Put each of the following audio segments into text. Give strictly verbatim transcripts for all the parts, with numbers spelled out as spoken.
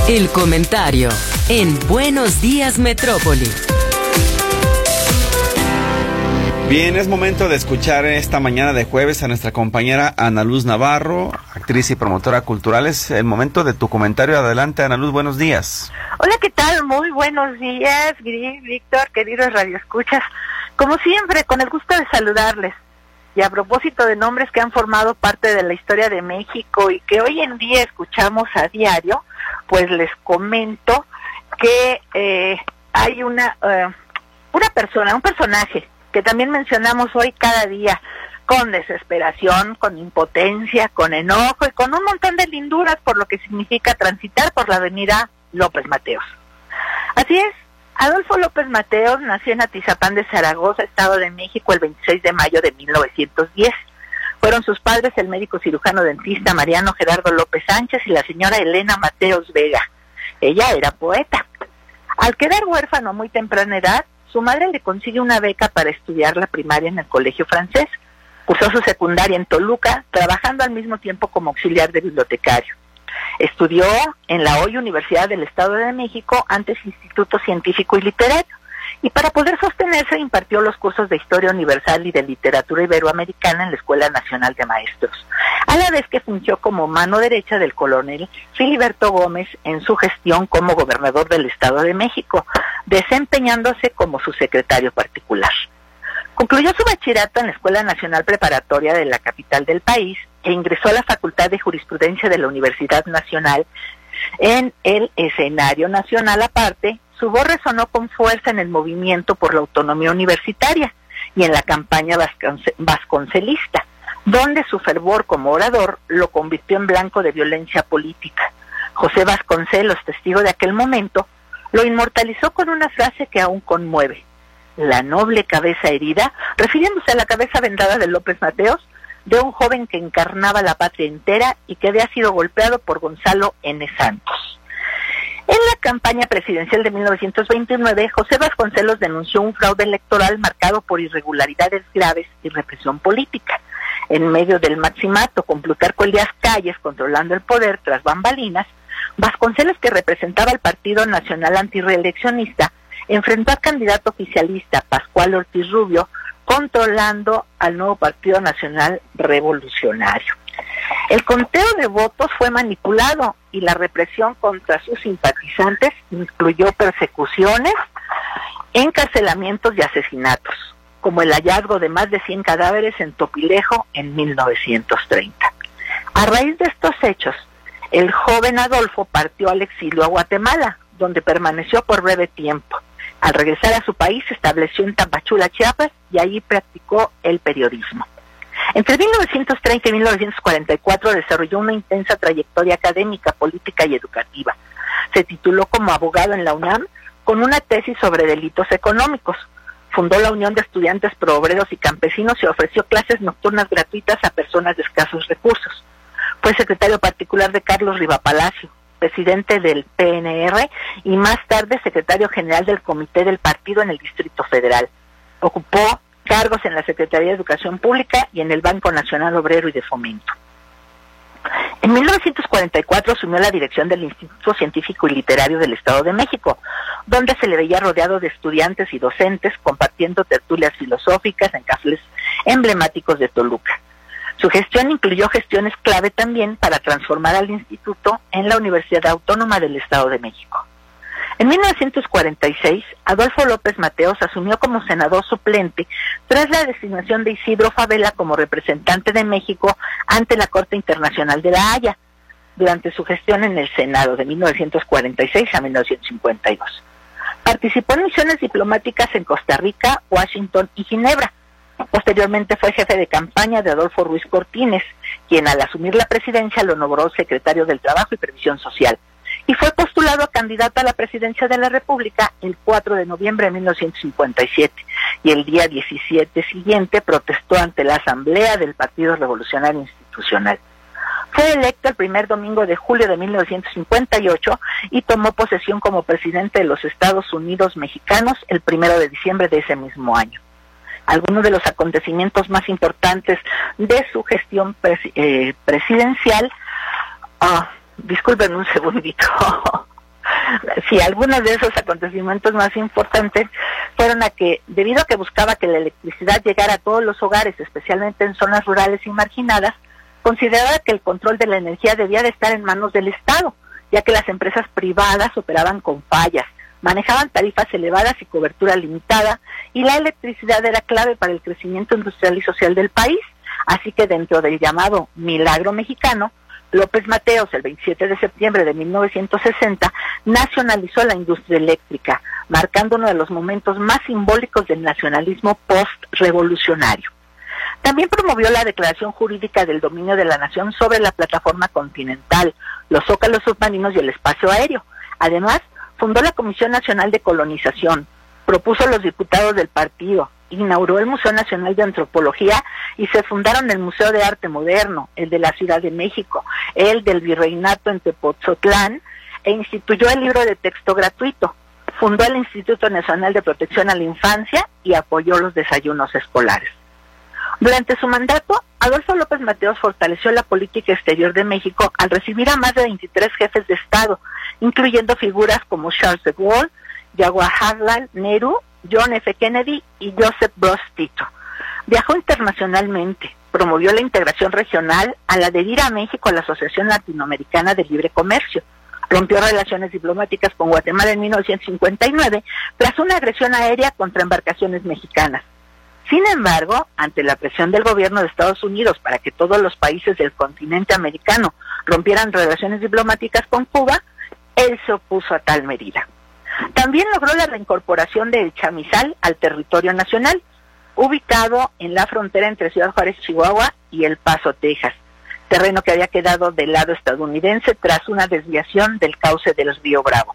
El comentario en Buenos Días Metrópoli. Bien, es momento de escuchar esta mañana de jueves a nuestra compañera Ana Luz Navarro, actriz y promotora cultural. Es el momento de tu comentario. Adelante, Ana Luz, buenos días. Hola, ¿qué tal? Muy buenos días, Gris, Víctor, queridos radioescuchas. Como siempre, con el gusto de saludarles. Y a propósito de nombres que han formado parte de la historia de México y que hoy en día escuchamos a diario, pues les comento que eh, hay una, uh, una persona, un personaje, que también mencionamos hoy cada día, con desesperación, con impotencia, con enojo y con un montón de linduras por lo que significa transitar por la avenida López Mateos. Así es, Adolfo López Mateos nació en Atizapán de Zaragoza, Estado de México, el veintiséis de mayo de mil novecientos diez. Fueron sus padres el médico cirujano dentista Mariano Gerardo López Sánchez y la señora Elena Mateos Vega. Ella era poeta. Al quedar huérfano a muy temprana edad, su madre le consigue una beca para estudiar la primaria en el colegio francés. Cursó su secundaria en Toluca, trabajando al mismo tiempo como auxiliar de bibliotecario. Estudió en la hoy Universidad del Estado de México, antes Instituto Científico y Literario, y para poder sostenerse impartió los cursos de Historia Universal y de Literatura Iberoamericana en la Escuela Nacional de Maestros, a la vez que fungió como mano derecha del coronel Filiberto Gómez en su gestión como gobernador del Estado de México, desempeñándose como su secretario particular. Concluyó su bachillerato en la Escuela Nacional Preparatoria de la capital del país e ingresó a la Facultad de Jurisprudencia de la Universidad Nacional. En el escenario nacional aparte, su voz resonó con fuerza en el movimiento por la autonomía universitaria y en la campaña vasconce- vasconcelista, donde su fervor como orador lo convirtió en blanco de violencia política. José Vasconcelos, testigo de aquel momento, lo inmortalizó con una frase que aún conmueve: la noble cabeza herida, refiriéndose a la cabeza vendada de López Mateos, de un joven que encarnaba la patria entera y que había sido golpeado por Gonzalo N. Santos. En la campaña presidencial de mil novecientos veintinueve, José Vasconcelos denunció un fraude electoral marcado por irregularidades graves y represión política. En medio del maximato, con Plutarco Elías Calles controlando el poder tras bambalinas, Vasconcelos, que representaba al Partido Nacional Antirreeleccionista, enfrentó al candidato oficialista Pascual Ortiz Rubio, controlando al nuevo Partido Nacional Revolucionario. El conteo de votos fue manipulado y la represión contra sus simpatizantes incluyó persecuciones, encarcelamientos y asesinatos, como el hallazgo de más de cien cadáveres en Topilejo en mil novecientos treinta. A raíz de estos hechos, el joven Adolfo partió al exilio a Guatemala, donde permaneció por breve tiempo. Al regresar a su país se estableció en Tapachula, Chiapas, y allí practicó el periodismo. Entre mil novecientos treinta y mil novecientos cuarenta y cuatro desarrolló una intensa trayectoria académica, política y educativa. Se tituló como abogado en la UNAM con una tesis sobre delitos económicos. Fundó la Unión de Estudiantes Proobreros y Campesinos y ofreció clases nocturnas gratuitas a personas de escasos recursos. Fue secretario particular de Carlos Riva Palacio, presidente del P N R y más tarde secretario general del Comité del Partido en el Distrito Federal. Ocupó cargos en la Secretaría de Educación Pública y en el Banco Nacional Obrero y de Fomento. En mil novecientos cuarenta y cuatro asumió la dirección del Instituto Científico y Literario del Estado de México, donde se le veía rodeado de estudiantes y docentes compartiendo tertulias filosóficas en cafés emblemáticos de Toluca. Su gestión incluyó gestiones clave también para transformar al instituto en la Universidad Autónoma del Estado de México. En mil novecientos cuarenta y seis, Adolfo López Mateos asumió como senador suplente tras la designación de Isidro Fabela como representante de México ante la Corte Internacional de La Haya, durante su gestión en el Senado de mil novecientos cuarenta y seis a mil novecientos cincuenta y dos. Participó en misiones diplomáticas en Costa Rica, Washington y Ginebra. Posteriormente fue jefe de campaña de Adolfo Ruiz Cortines, quien al asumir la presidencia lo nombró secretario del Trabajo y Previsión Social, y fue postulado a candidato a la presidencia de la República el cuatro de noviembre de mil novecientos cincuenta y siete, y el día diecisiete siguiente protestó ante la Asamblea del Partido Revolucionario Institucional. Fue electo el primer domingo de julio de mil novecientos cincuenta y ocho y tomó posesión como presidente de los Estados Unidos mexicanos el primero de diciembre de ese mismo año. Algunos de los acontecimientos más importantes de su gestión pres- eh, presidencial... Uh, disculpen un segundito. Sí, algunos de esos acontecimientos más importantes fueron a que, debido a que buscaba que la electricidad llegara a todos los hogares, especialmente en zonas rurales y marginadas, consideraba que el control de la energía debía de estar en manos del Estado, ya que las empresas privadas operaban con fallas, manejaban tarifas elevadas y cobertura limitada, y la electricidad era clave para el crecimiento industrial y social del país. Así que dentro del llamado milagro mexicano, López Mateos, el veintisiete de septiembre de mil novecientos sesenta, nacionalizó la industria eléctrica, marcando uno de los momentos más simbólicos del nacionalismo post-revolucionario. También promovió la declaración jurídica del dominio de la nación sobre la plataforma continental, los zócalos submarinos y el espacio aéreo. Además, fundó la Comisión Nacional de Colonización, propuso a los diputados del partido, inauguró el Museo Nacional de Antropología y se fundaron el Museo de Arte Moderno, el de la Ciudad de México, el del Virreinato en Tepoztlán, e instituyó el libro de texto gratuito. Fundó el Instituto Nacional de Protección a la Infancia y apoyó los desayunos escolares. Durante su mandato, Adolfo López Mateos fortaleció la política exterior de México al recibir a más de veintitrés jefes de Estado, incluyendo figuras como Charles de Gaulle, Jawaharlal Nehru, John F. Kennedy y Joseph Broz Tito. Viajó internacionalmente, promovió la integración regional al adherir a México a la Asociación Latinoamericana de Libre Comercio, rompió relaciones diplomáticas con Guatemala en mil novecientos cincuenta y nueve tras una agresión aérea contra embarcaciones mexicanas. Sin embargo, ante la presión del gobierno de Estados Unidos para que todos los países del continente americano rompieran relaciones diplomáticas con Cuba, él se opuso a tal medida. También logró la reincorporación de El Chamizal al territorio nacional, ubicado en la frontera entre Ciudad Juárez, Chihuahua y El Paso, Texas, terreno que había quedado del lado estadounidense tras una desviación del cauce del río Bravo.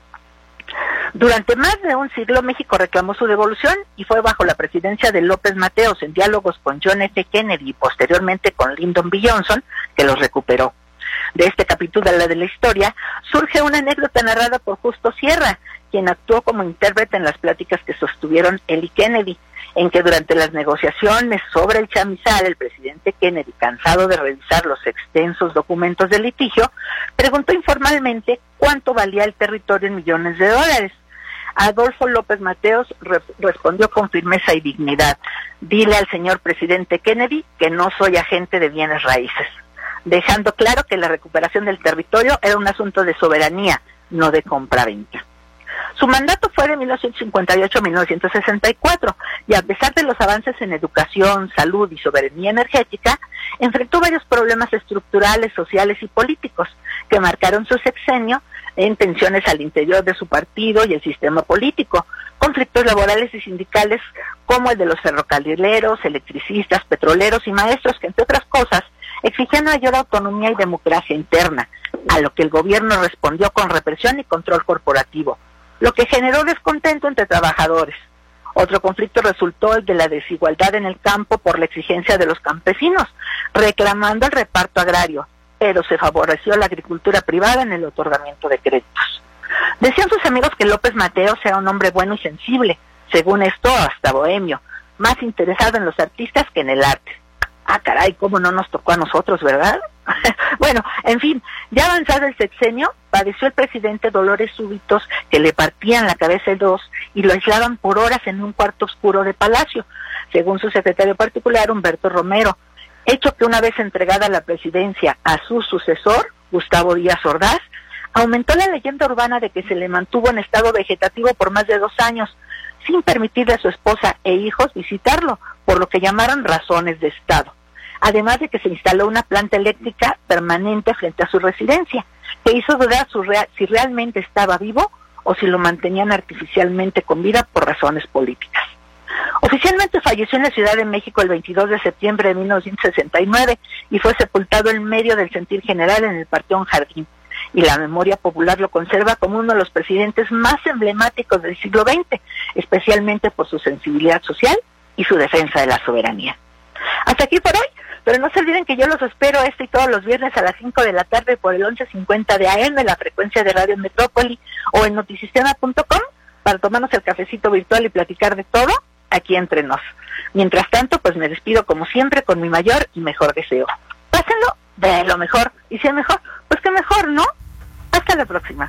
Durante más de un siglo México reclamó su devolución y fue bajo la presidencia de López Mateos en diálogos con John F. Kennedy y posteriormente con Lyndon B. Johnson que los recuperó. De este capítulo de la de la historia surge una anécdota narrada por Justo Sierra, quien actuó como intérprete en las pláticas que sostuvieron él y Kennedy, en que durante las negociaciones sobre el chamizal, el presidente Kennedy, cansado de revisar los extensos documentos del litigio, preguntó informalmente cuánto valía el territorio en millones de dólares. Adolfo López Mateos re- respondió con firmeza y dignidad: dile al señor presidente Kennedy que no soy agente de bienes raíces, dejando claro que la recuperación del territorio era un asunto de soberanía, no de compra-venta. Su mandato fue de mil novecientos cincuenta y ocho a mil novecientos sesenta y cuatro, y a pesar de los avances en educación, salud y soberanía energética, enfrentó varios problemas estructurales, sociales y políticos que marcaron su sexenio en tensiones al interior de su partido y el sistema político, conflictos laborales y sindicales como el de los ferrocarrileros, electricistas, petroleros y maestros, que entre otras cosas exigían mayor autonomía y democracia interna, a lo que el gobierno respondió con represión y control corporativo, lo que generó descontento entre trabajadores. Otro conflicto resultó el de la desigualdad en el campo por la exigencia de los campesinos, reclamando el reparto agrario, pero se favoreció la agricultura privada en el otorgamiento de créditos. Decían sus amigos que López Mateos era un hombre bueno y sensible, según esto hasta bohemio, más interesado en los artistas que en el arte. Ah, caray, cómo no nos tocó a nosotros, ¿verdad? Bueno, en fin, ya avanzado el sexenio, padeció el presidente dolores súbitos que le partían la cabeza en dos y lo aislaban por horas en un cuarto oscuro de Palacio, según su secretario particular, Humberto Romero, hecho que una vez entregada la presidencia a su sucesor, Gustavo Díaz Ordaz, aumentó la leyenda urbana de que se le mantuvo en estado vegetativo por más de dos años, sin permitirle a su esposa e hijos visitarlo, por lo que llamaron razones de Estado. Además de que se instaló una planta eléctrica permanente frente a su residencia, que hizo dudar su rea- si realmente estaba vivo o si lo mantenían artificialmente con vida por razones políticas. Oficialmente falleció en la Ciudad de México el veintidós de septiembre de mil novecientos sesenta y nueve y fue sepultado en medio del sentir general en el Panteón Jardín, y la memoria popular lo conserva como uno de los presidentes más emblemáticos del siglo veinte, especialmente por su sensibilidad social y su defensa de la soberanía. Hasta aquí por hoy, pero no se olviden que yo los espero este y todos los viernes a las cinco de la tarde por el once cincuenta de A M, la frecuencia de Radio Metrópoli, o en notisistema punto com para tomarnos el cafecito virtual y platicar de todo aquí entre nos. Mientras tanto, pues me despido como siempre con mi mayor y mejor deseo. Pásenlo de lo mejor, y si es mejor, pues que mejor, ¿no? Hasta la próxima.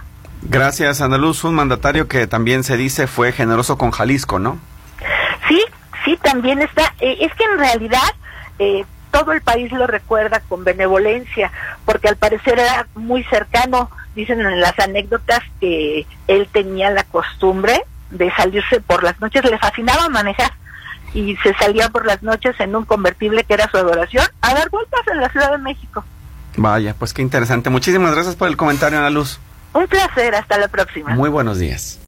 Gracias, Ana Luz. Un mandatario que también se dice fue generoso con Jalisco, ¿no? Sí, sí, también está. Eh, es que en realidad eh, todo el país lo recuerda con benevolencia, porque al parecer era muy cercano. Dicen en las anécdotas que él tenía la costumbre de salirse por las noches, le fascinaba manejar, y se salía por las noches en un convertible que era su adoración a dar vueltas en la Ciudad de México. Vaya, pues qué interesante. Muchísimas gracias por el comentario, Ana Luz. Un placer, hasta la próxima. Muy buenos días.